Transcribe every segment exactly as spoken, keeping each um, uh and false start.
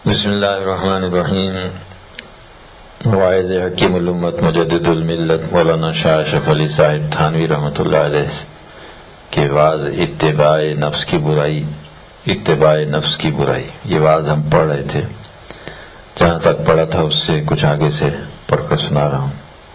بسم اللہ الرحمن الرحیم۔ واعظ حکیم الامت مجدد الملت مولانا شاہ اشرف علی صاحب تھانوی رحمۃ اللہ علیہ کے واعظ اتباع نفس کی برائی اتباع نفس کی برائی یہ واعظ ہم پڑھ رہے تھے، جہاں تک پڑھا تھا اس سے کچھ آگے سے پڑھ کر سنا رہا ہوں۔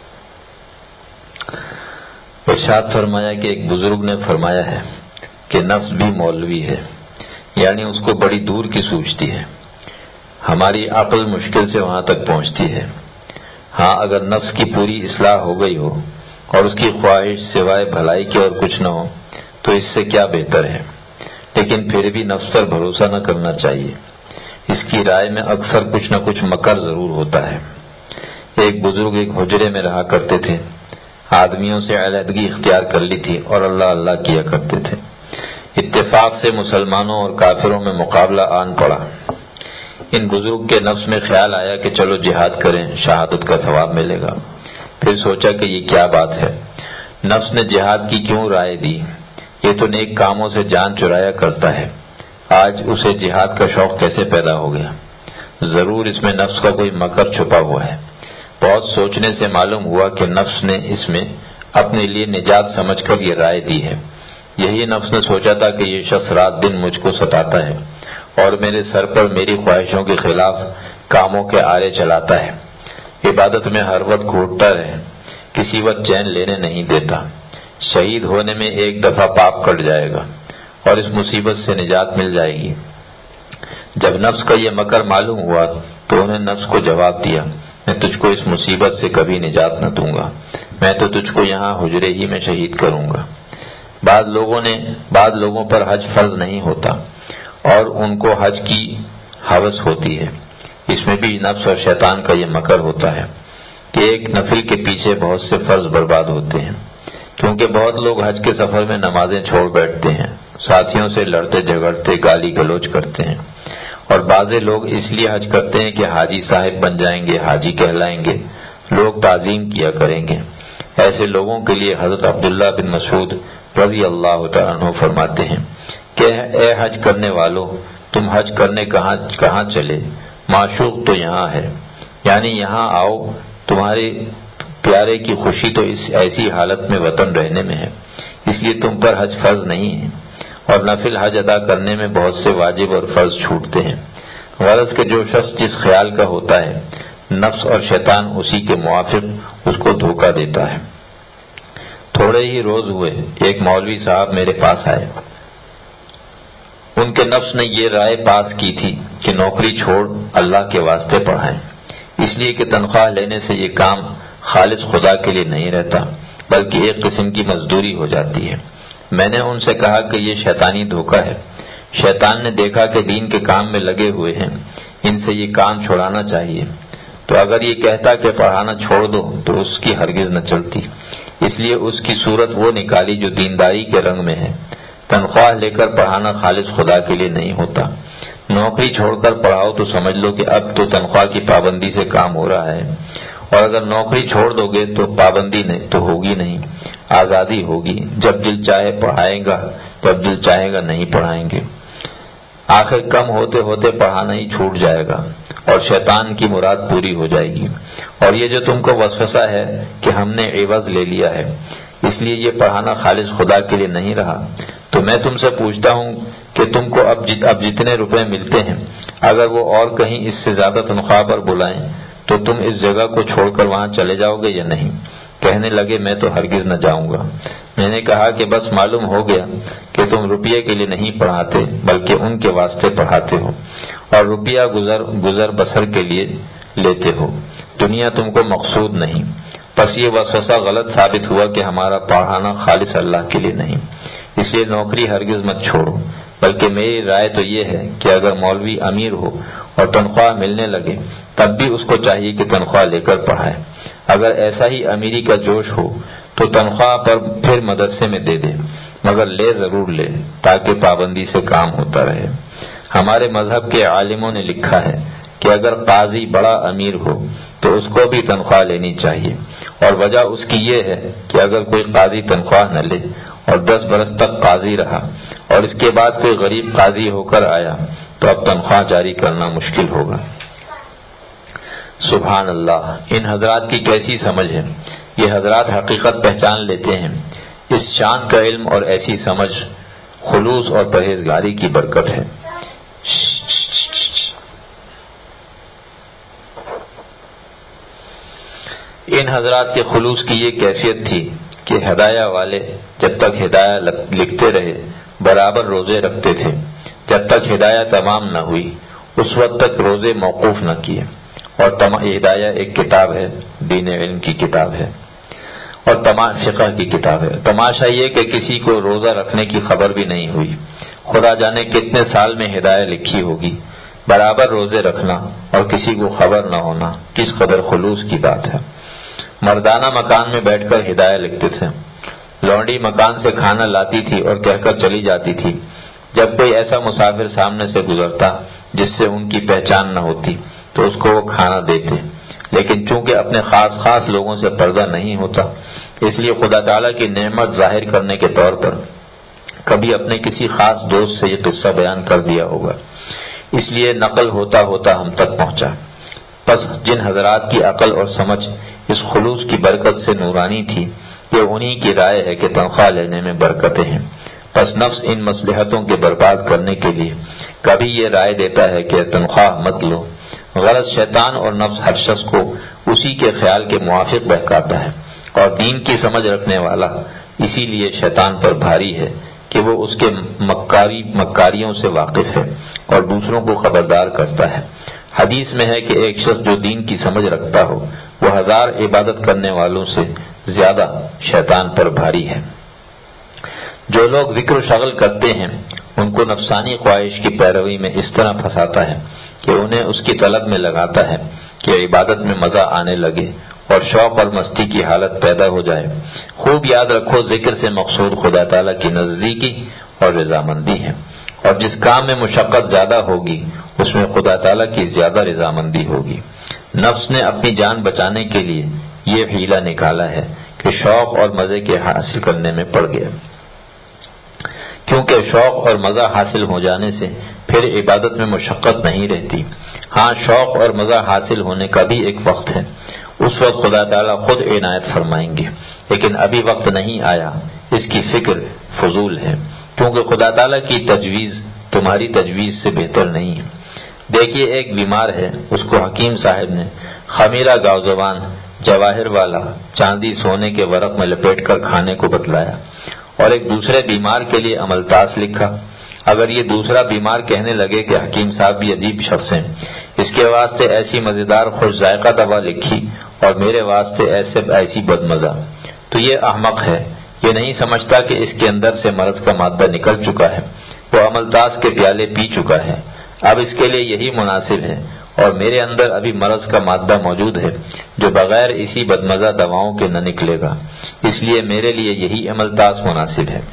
ارشاد فرمایا کہ ایک بزرگ نے فرمایا ہے کہ نفس بھی مولوی ہے، یعنی اس کو بڑی دور کی سوچتی ہے، ہماری عقل مشکل سے وہاں تک پہنچتی ہے۔ ہاں اگر نفس کی پوری اصلاح ہو گئی ہو اور اس کی خواہش سوائے بھلائی کے اور کچھ نہ ہو تو اس سے کیا بہتر ہے، لیکن پھر بھی نفس پر بھروسہ نہ کرنا چاہیے، اس کی رائے میں اکثر کچھ نہ کچھ مکر ضرور ہوتا ہے۔ ایک بزرگ ایک حجرے میں رہا کرتے تھے، آدمیوں سے علیحدگی اختیار کر لی تھی اور اللہ اللہ کیا کرتے تھے۔ اتفاق سے مسلمانوں اور کافروں میں مقابلہ آن پڑا۔ ان بزرگ کے نفس میں خیال آیا کہ چلو جہاد کریں، شہادت کا ثواب ملے گا۔ پھر سوچا کہ یہ کیا بات ہے، نفس نے جہاد کی کیوں رائے دی، یہ تو نیک کاموں سے جان چرایا کرتا ہے، آج اسے جہاد کا شوق کیسے پیدا ہو گیا؟ ضرور اس میں نفس کا کوئی مکر چھپا ہوا ہے۔ بہت سوچنے سے معلوم ہوا کہ نفس نے اس میں اپنے لیے نجات سمجھ کر یہ رائے دی ہے۔ یہی نفس نے سوچا تھا کہ یہ شخص رات دن مجھ کو ستاتا ہے اور میرے سر پر میری خواہشوں کے خلاف کاموں کے آرے چلاتا ہے، عبادت میں ہر وقت گھوٹتا رہے، کسی وقت چین لینے نہیں دیتا، شہید ہونے میں ایک دفعہ پاپ کٹ جائے گا اور اس مصیبت سے نجات مل جائے گی۔ جب نفس کا یہ مکر معلوم ہوا تو انہیں نفس کو جواب دیا، میں تجھ کو اس مصیبت سے کبھی نجات نہ دوں گا، میں تو تجھ کو یہاں حجرے ہی میں شہید کروں گا۔ بعض لوگوں نے بعض لوگوں پر حج فرض نہیں ہوتا اور ان کو حج کی ہوس ہوتی ہے، اس میں بھی نفس اور شیطان کا یہ مکر ہوتا ہے کہ ایک نفل کے پیچھے بہت سے فرض برباد ہوتے ہیں، کیونکہ بہت لوگ حج کے سفر میں نمازیں چھوڑ بیٹھتے ہیں، ساتھیوں سے لڑتے جھگڑتے گالی گلوچ کرتے ہیں، اور بعض لوگ اس لیے حج کرتے ہیں کہ حاجی صاحب بن جائیں گے، حاجی کہلائیں گے، لوگ تعظیم کیا کریں گے۔ ایسے لوگوں کے لیے حضرت عبداللہ بن مسعود رضی اللہ تعالیٰ عنہ فرماتے ہیں کہ اے حج کرنے والو، تم حج کرنے کہاں کہاں چلے، معشوق تو یہاں ہے، یعنی یہاں آؤ، تمہارے پیارے کی خوشی تو اس ایسی حالت میں وطن رہنے میں ہے، اس لیے تم پر حج فرض نہیں ہے، اور نفل حج ادا کرنے میں بہت سے واجب اور فرض چھوٹتے ہیں۔ غرض کہ جو شخص جس خیال کا ہوتا ہے، نفس اور شیطان اسی کے موافق اس کو دھوکہ دیتا ہے۔ تھوڑے ہی روز ہوئے ایک مولوی صاحب میرے پاس آئے، ان کے نفس نے یہ رائے پاس کی تھی کہ نوکری چھوڑ اللہ کے واسطے پڑھائیں، اس لیے کہ تنخواہ لینے سے یہ کام خالص خدا کے لیے نہیں رہتا بلکہ ایک قسم کی مزدوری ہو جاتی ہے۔ میں نے ان سے کہا کہ یہ شیطانی دھوکہ ہے، شیطان نے دیکھا کہ دین کے کام میں لگے ہوئے ہیں، ان سے یہ کام چھوڑانا چاہیے، تو اگر یہ کہتا کہ پڑھانا چھوڑ دو تو اس کی ہرگز نہ چلتی، اس لیے اس کی صورت وہ نکالی جو دینداری کے رنگ میں ہے۔ تنخواہ لے کر پڑھانا خالص خدا کے لیے نہیں ہوتا، نوکری چھوڑ کر پڑھاؤ تو سمجھ لو کہ اب تو تنخواہ کی پابندی سے کام ہو رہا ہے، اور اگر نوکری چھوڑ دو گے تو پابندی نہیں تو ہوگی نہیں، آزادی ہوگی، جب دل چاہے پڑھائیں گا، جب دل چاہے گا نہیں پڑھائیں گے، آخر کم ہوتے ہوتے پڑھانا ہی چھوٹ جائے گا اور شیطان کی مراد پوری ہو جائے گی۔ اور یہ جو تم کو وسوسہ ہے کہ ہم نے عوض لے لیا ہے اس لیے یہ پڑھانا خالص خدا کے لیے نہیں رہا، تو میں تم سے پوچھتا ہوں کہ تم کو اب جت اب جتنے روپے ملتے ہیں اگر وہ اور کہیں اس سے زیادہ تنخواہ پر بلائیں تو تم اس جگہ کو چھوڑ کر وہاں چلے جاؤ گے یا نہیں؟ کہنے لگے میں تو ہرگز نہ جاؤں گا۔ میں نے کہا کہ بس معلوم ہو گیا کہ تم روپیے کے لیے نہیں پڑھاتے بلکہ ان کے واسطے پڑھاتے ہو، اور روپیہ گزر گزر بسر کے لیے لیتے ہو، دنیا تم کو مقصود نہیں۔ بس یہ وسوسہ غلط ثابت ہوا کہ ہمارا پڑھانا خالص اللہ کے لیے نہیں، اس لیے نوکری ہرگز مت چھوڑو، بلکہ میری رائے تو یہ ہے کہ اگر مولوی امیر ہو اور تنخواہ ملنے لگے تب بھی اس کو چاہیے کہ تنخواہ لے کر پڑھائے، اگر ایسا ہی امیری کا جوش ہو تو تنخواہ پر پھر مدرسے میں دے دے، مگر لے ضرور لے تاکہ پابندی سے کام ہوتا رہے۔ ہمارے مذہب کے عالموں نے لکھا ہے کہ اگر قاضی بڑا امیر ہو تو اس کو بھی تنخواہ لینی چاہیے، اور وجہ اس کی یہ ہے کہ اگر کوئی قاضی تنخواہ نہ لے اور دس برس تک قاضی رہا اور اس کے بعد کوئی غریب قاضی ہو کر آیا تو اب تنخواہ جاری کرنا مشکل ہوگا۔ سبحان اللہ، ان حضرات کی کیسی سمجھ ہے۔ یہ حضرات حقیقت پہچان لیتے ہیں۔ اس شان کا علم اور ایسی سمجھ خلوص اور پرہیزگاری کی برکت ہے۔ ان حضرات کے خلوص کی یہ کیفیت تھی کہ ہدایہ والے جب تک ہدایہ لکھتے رہے برابر روزے رکھتے تھے، جب تک ہدایہ تمام نہ ہوئی اس وقت تک روزے موقوف نہ کیے۔ اور ہدایہ ایک کتاب ہے، دین علم کی کتاب ہے اور فقہ کی کتاب ہے۔ تماشا یہ کہ کسی کو روزہ رکھنے کی خبر بھی نہیں ہوئی، خدا جانے کتنے سال میں ہدایہ لکھی ہوگی۔ برابر روزے رکھنا اور کسی کو خبر نہ ہونا کس قدر خلوص کی بات ہے۔ مردانہ مکان میں بیٹھ کر ہدایہ لکھتے تھے۔ لونڈی مکان سے کھانا لاتی تھی اور کہہ کر چلی جاتی تھی۔ جب کوئی ایسا مسافر سامنے سے گزرتا جس سے ان کی پہچان نہ ہوتی تو اس کو وہ کھانا دیتے، لیکن چونکہ اپنے خاص خاص لوگوں سے پردہ نہیں ہوتا اس لیے خدا تعالیٰ کی نعمت ظاہر کرنے کے طور پر کبھی اپنے کسی خاص دوست سے یہ قصہ بیان کر دیا ہوگا، اس لیے نقل ہوتا ہوتا ہم تک پہنچا۔ پس جن حضرات کی عقل اور سمجھ اس خلوص کی برکت سے نورانی تھی، یہ انہی کی رائے ہے کہ تنخواہ لینے میں برکتیں ہیں۔ پس نفس ان مصلحتوں کے برباد کرنے کے لیے کبھی یہ رائے دیتا ہے کہ تنخواہ مت لو۔ غرض شیطان اور نفس ہر شخص کو اسی کے خیال کے موافق بہکاتا ہے، اور دین کی سمجھ رکھنے والا اسی لیے شیطان پر بھاری ہے کہ وہ اس کے مکاری مکاریوں سے واقف ہے اور دوسروں کو خبردار کرتا ہے۔ حدیث میں ہے کہ ایک شخص جو دین کی سمجھ رکھتا ہو وہ ہزار عبادت کرنے والوں سے زیادہ شیطان پر بھاری ہے۔ جو لوگ ذکر و شغل کرتے ہیں ان کو نفسانی خواہش کی پیروی میں اس طرح پھنساتا ہے کہ انہیں اس کی طلب میں لگاتا ہے کہ عبادت میں مزہ آنے لگے اور شوق اور مستی کی حالت پیدا ہو جائے۔ خوب یاد رکھو، ذکر سے مقصود خدا تعالیٰ کی نزدیکی اور رضامندی ہے، اور جس کام میں مشقت زیادہ ہوگی اس میں خدا تعالیٰ کی زیادہ رضامندی ہوگی۔ نفس نے اپنی جان بچانے کے لیے یہ حیلہ نکالا ہے کہ شوق اور مزے کے حاصل کرنے میں پڑ گیا، کیونکہ شوق اور مزہ حاصل ہو جانے سے پھر عبادت میں مشقت نہیں رہتی۔ ہاں، شوق اور مزہ حاصل ہونے کا بھی ایک وقت ہے، اس وقت خدا تعالیٰ خود عنایت فرمائیں گے، لیکن ابھی وقت نہیں آیا، اس کی فکر فضول ہے، کیونکہ خدا تعالیٰ کی تجویز تمہاری تجویز سے بہتر نہیں ہے۔ دیکھیے، ایک بیمار ہے، اس کو حکیم صاحب نے خمیرہ گاؤ زبان جواہر والا چاندی سونے کے ورق میں لپیٹ کر کھانے کو بتلایا، اور ایک دوسرے بیمار کے لیے عملتاس لکھا۔ اگر یہ دوسرا بیمار کہنے لگے کہ حکیم صاحب بھی عجیب شخص ہیں، اس کے واسطے ایسی مزیدار خوش ذائقہ دوا لکھی اور میرے واسطے ایسے ایسی بدمزہ، تو یہ احمق ہے، یہ نہیں سمجھتا کہ اس کے اندر سے مرض کا مادہ نکل چکا ہے، وہ عملتاس کے پیالے پی چکا ہے، اب اس کے لیے یہی مناسب ہے، اور میرے اندر ابھی مرض کا مادہ موجود ہے جو بغیر اسی بدمزہ دواؤں کے نہ نکلے گا، اس لیے میرے لیے یہی عملتاس مناسب ہے۔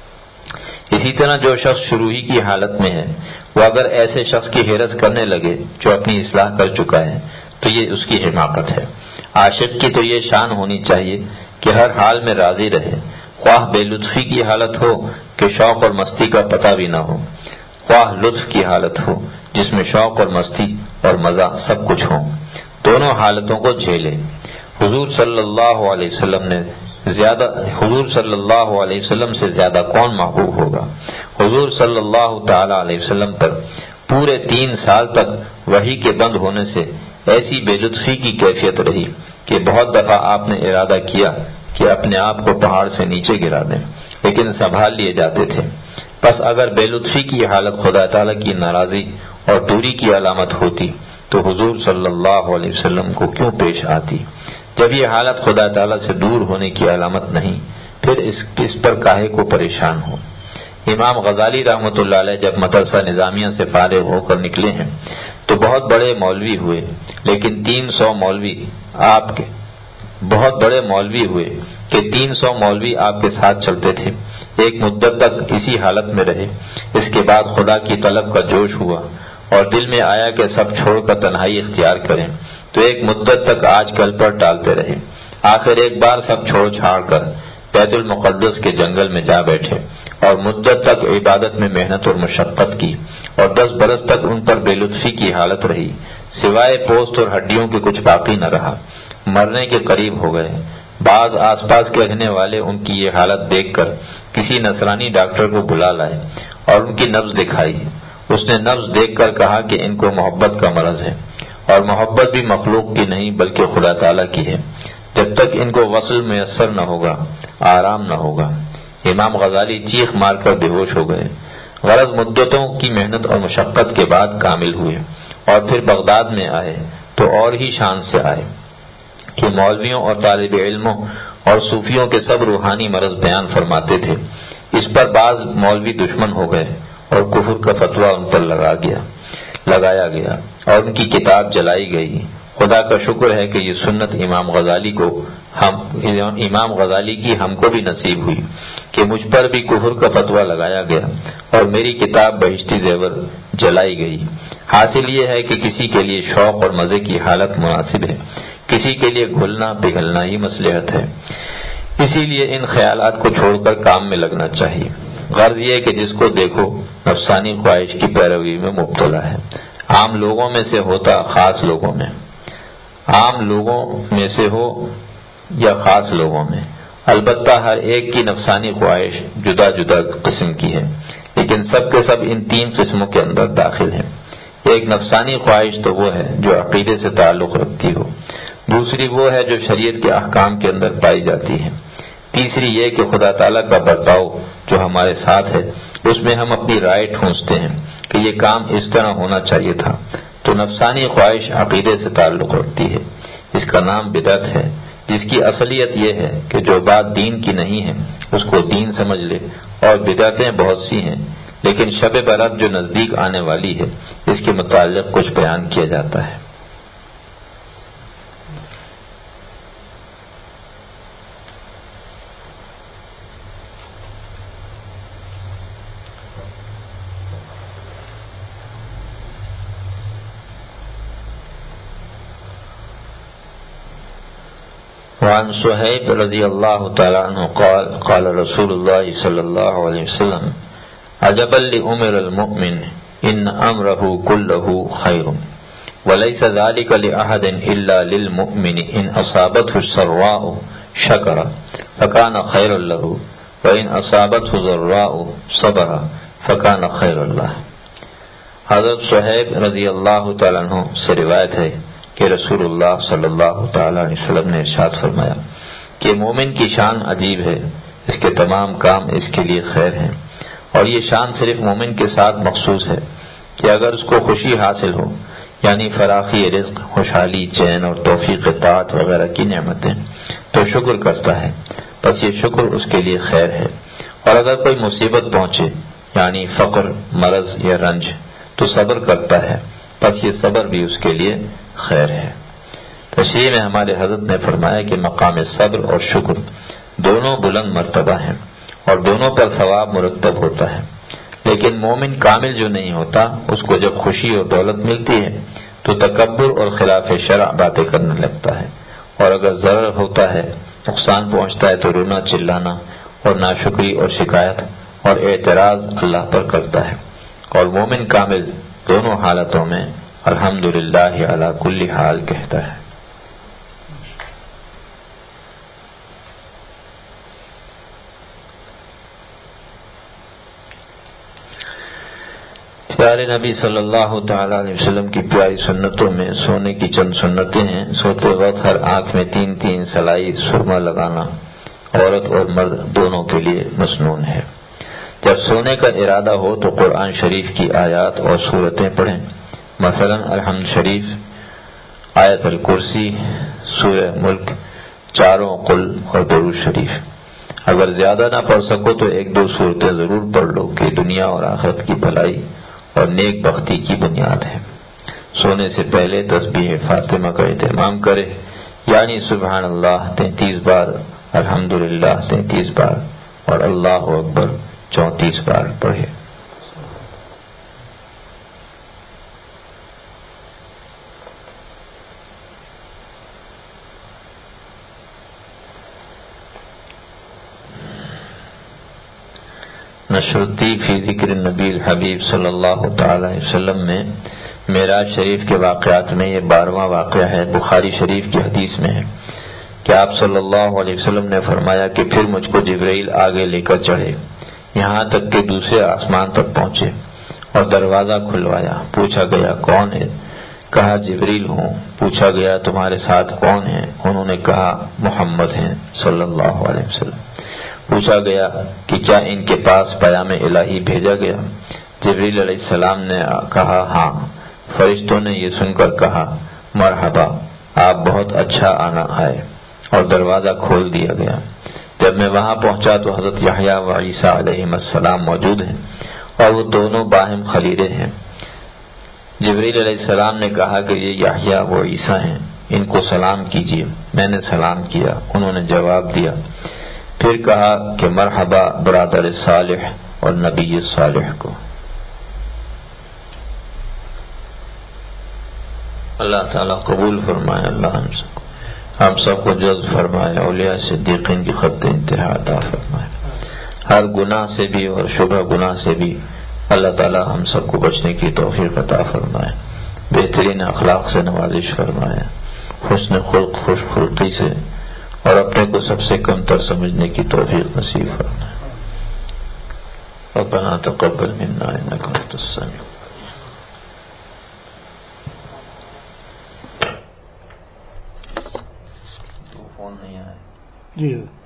اسی طرح جو شخص شروع ہی کی حالت میں ہے وہ اگر ایسے شخص کی حیرت کرنے لگے جو اپنی اصلاح کر چکا ہے تو یہ اس کی حماقت ہے۔ عاشق کی تو یہ شان ہونی چاہیے کہ ہر حال میں راضی رہے، خواہ بے لطفی کی حالت ہو کہ شوق اور مستی کا پتہ بھی نہ ہو، خواہ لطف کی حالت ہو جس میں شوق اور مستی اور مزہ سب کچھ ہو، دونوں حالتوں کو جھیلے۔ حضور صلی اللہ علیہ وسلم نے زیادہ حضور صلی اللہ علیہ وسلم سے زیادہ کون محبوب ہوگا؟ حضور صلی اللہ تعالی علیہ وسلم پر پورے تین سال تک وحی کے بند ہونے سے ایسی بے لطفی کی کیفیت رہی کہ بہت دفعہ آپ نے ارادہ کیا کہ اپنے آپ کو پہاڑ سے نیچے گرا دیں، لیکن سنبھال لیے جاتے تھے۔ پس اگر بے لطفی کی حالت خدا تعالیٰ کی ناراضی اور دوری کی علامت ہوتی تو حضور صلی اللہ علیہ وسلم کو کیوں پیش آتی؟ جب یہ حالت خدا تعالیٰ سے دور ہونے کی علامت نہیں، پھر اس, اس پر کاہے کو پریشان ہو۔ امام غزالی رحمۃ اللہ علیہ جب مدرسہ نظامیہ سے فارغ ہو کر نکلے ہیں تو بہت بڑے مولوی ہوئے، لیکن تین سو مولوی آپ کے بہت بڑے مولوی ہوئے کہ تین سو مولوی آپ کے ساتھ چلتے تھے۔ ایک مدت تک اسی حالت میں رہے، اس کے بعد خدا کی طلب کا جوش ہوا اور دل میں آیا کہ سب چھوڑ کر تنہائی اختیار کریں، تو ایک مدت تک آج کل پر ٹالتے رہے، آخر ایک بار سب چھوڑ چھاڑ کر بیت المقدس کے جنگل میں جا بیٹھے اور مدت تک عبادت میں محنت اور مشقت کی اور دس برس تک ان پر بے لطفی کی حالت رہی، سوائے پوست اور ہڈیوں کے کچھ باقی نہ رہا، مرنے کے قریب ہو گئے۔ بعض آس پاس کے رہنے والے ان کی یہ حالت دیکھ کر کسی نصرانی ڈاکٹر کو بلا لائے اور ان کی نبض دکھائی۔ اس نے نبض دیکھ کر کہا کہ ان کو محبت کا مرض ہے، اور محبت بھی مخلوق کی نہیں بلکہ خدا تعالی کی ہے۔ جب تک ان کو وصل میسر نہ ہوگا آرام نہ ہوگا۔ امام غزالی چیخ مار کر بے ہوش ہو گئے۔ غرض مدتوں کی محنت اور مشقت کے بعد کامل ہوئے اور پھر بغداد میں آئے تو اور ہی شان سے آئے کہ مولویوں اور طالب علموں اور صوفیوں کے سب روحانی مرض بیان فرماتے تھے۔ اس پر بعض مولوی دشمن ہو گئے اور کفر کا فتویٰ ان پر لگا گیا لگایا گیا اور ان کی کتاب جلائی گئی۔ خدا کا شکر ہے کہ یہ سنت امام غزالی کو ہم امام غزالی کی ہم کو بھی نصیب ہوئی کہ مجھ پر بھی کفر کا فتویٰ لگایا گیا اور میری کتاب بہشتی زیور جلائی گئی۔ حاصل یہ ہے کہ کسی کے لیے شوق اور مزے کی حالت مناسب ہے، کسی کے لیے گھلنا پگھلنا ہی مصلحت ہے۔ اسی لیے ان خیالات کو چھوڑ کر کام میں لگنا چاہیے۔ غرض یہ کہ جس کو دیکھو نفسانی خواہش کی پیروی میں مبتلا ہے، عام لوگوں میں سے ہوتا خاص لوگوں میں عام لوگوں میں سے ہو یا خاص لوگوں میں، البتہ ہر ایک کی نفسانی خواہش جدا جدا قسم کی ہے، لیکن سب کے سب ان تین قسموں کے اندر داخل ہیں۔ ایک نفسانی خواہش تو وہ ہے جو عقیدے سے تعلق رکھتی ہو، دوسری وہ ہے جو شریعت کے احکام کے اندر پائی جاتی ہے، تیسری یہ کہ خدا تعالیٰ کا برتاؤ جو ہمارے ساتھ ہے اس میں ہم اپنی رائے ٹھونستے ہیں کہ یہ کام اس طرح ہونا چاہیے تھا۔ تو نفسانی خواہش عقیدے سے تعلق رکھتی ہے، اس کا نام بدعت ہے، جس کی اصلیت یہ ہے کہ جو بات دین کی نہیں ہے اس کو دین سمجھ لے، اور بدعتیں بہت سی ہیں، لیکن شب برات جو نزدیک آنے والی ہے اس کے متعلق کچھ بیان کیا جاتا ہے۔ وعن صہیب رضی اللہ تعالی عنہ قال قال رسول اللہ صلی اللہ علیہ وسلم عجبا لأمر المؤمن ان امرہ کلہ خیر وليس ذلك لأحد الا للمؤمن ان اصابته السراء شکر فکان خیر له وان اصابته ضراء صبر فکان خیر له۔ حضرت صہیب رضی اللہ تعالی عنہ سے روایت ہے کہ رسول اللہ صلی اللہ تعالی علیہ وسلم نے ارشاد فرمایا کہ مومن کی شان عجیب ہے، اس کے تمام کام اس کے لیے خیر ہیں، اور یہ شان صرف مومن کے ساتھ مخصوص ہے کہ اگر اس کو خوشی حاصل ہو، یعنی فراخی رزق، خوشحالی، چین اور توفیق طاعت وغیرہ کی نعمتیں، تو شکر کرتا ہے، بس یہ شکر اس کے لیے خیر ہے، اور اگر کوئی مصیبت پہنچے یعنی فقر، مرض یا رنج، تو صبر کرتا ہے، بس یہ صبر بھی اس کے لیے خیر ہے۔ تشریح میں ہمارے حضرت نے فرمایا کہ مقام صبر اور شکر دونوں بلند مرتبہ ہیں اور دونوں پر ثواب مرتب ہوتا ہے، لیکن مومن کامل جو نہیں ہوتا اس کو جب خوشی اور دولت ملتی ہے تو تکبر اور خلاف شرع باتیں کرنے لگتا ہے، اور اگر ضرر ہوتا ہے، نقصان پہنچتا ہے تو رونا چلانا اور ناشکری اور شکایت اور اعتراض اللہ پر کرتا ہے، اور مومن کامل دونوں حالتوں میں الحمدللہ علی کل حال کہتا ہے۔ پیارے نبی صلی اللہ تعالی علیہ وسلم کی پیاری سنتوں میں سونے کی چند سنتیں ہیں۔ سوتے وقت ہر آنکھ میں تین تین سلائی سرما لگانا عورت اور مرد دونوں کے لیے مسنون ہے۔ جب سونے کا ارادہ ہو تو قرآن شریف کی آیات اور سورتیں پڑھیں، مثلا الحمد شریف، آیت الکرسی، سورہ ملک، چاروں قل اور درود شریف۔ اگر زیادہ نہ پڑھ سکو تو ایک دو سورتیں ضرور پڑھ لو کہ دنیا اور آخرت کی بھلائی اور نیک بختی کی بنیاد ہے۔ سونے سے پہلے تسبیح فاطمہ کا اہتمام کرے، یعنی سبحان اللہ تینتیس بار، الحمدللہ تینتیس بار اور اللہ اکبر چونتیس بار پڑھے۔ اشرتی فی ذکر نبی الحبیب صلی اللہ تعالی علیہ وسلم میں معراج شریف کے واقعات میں یہ بارہواں واقعہ ہے۔ بخاری شریف کی حدیث میں ہے کہ آپ صلی اللہ علیہ وسلم نے فرمایا کہ پھر مجھ کو جبرائیل آگے لے کر چڑھے یہاں تک کہ دوسرے آسمان تک پہنچے اور دروازہ کھلوایا۔ پوچھا گیا کون ہے؟ کہا جبرائیل ہوں۔ پوچھا گیا تمہارے ساتھ کون ہے؟ انہوں نے کہا محمد ہیں صلی اللہ علیہ وسلم۔ پوچھا گیا کہ کیا ان کے پاس پیام الہی بھیجا گیا؟ جبرائیل علیہ السلام نے کہا ہاں۔ فرشتوں نے یہ سن کر کہا مرحبا، آپ بہت اچھا آنا آئے، اور دروازہ کھول دیا گیا۔ جب میں وہاں پہنچا تو حضرت یحییٰ و عیسیٰ علیہ السلام موجود ہیں اور وہ دونوں باہم خلیرے ہیں۔ جبرائیل علیہ السلام نے کہا کہ یہ یحییٰ و عیسیٰ ہیں، ان کو سلام کیجیے۔ میں نے سلام کیا، انہوں نے جواب دیا۔ پھر کہا کہ مرحبا برادر صالح اور نبی صالح کو۔ اللہ تعالیٰ قبول فرمائے، اللہ ہم سب کو ہم سب کو جذب فرمائے، اولیاء صدیقین کی خط انتہا عطا فرمائے۔ ہر گناہ سے بھی اور شبہ گناہ سے بھی اللہ تعالیٰ ہم سب کو بچنے کی توفیق عطا فرمائے، بہترین اخلاق سے نوازش فرمائے، حسن خلق خوش خلقی سے اور اپنے کو سب سے کم تر سمجھنے کی توفیق نصیب فرمائے۔ ربنا تقبل منا انک انت السمیع۔ فون نہیں آیا جی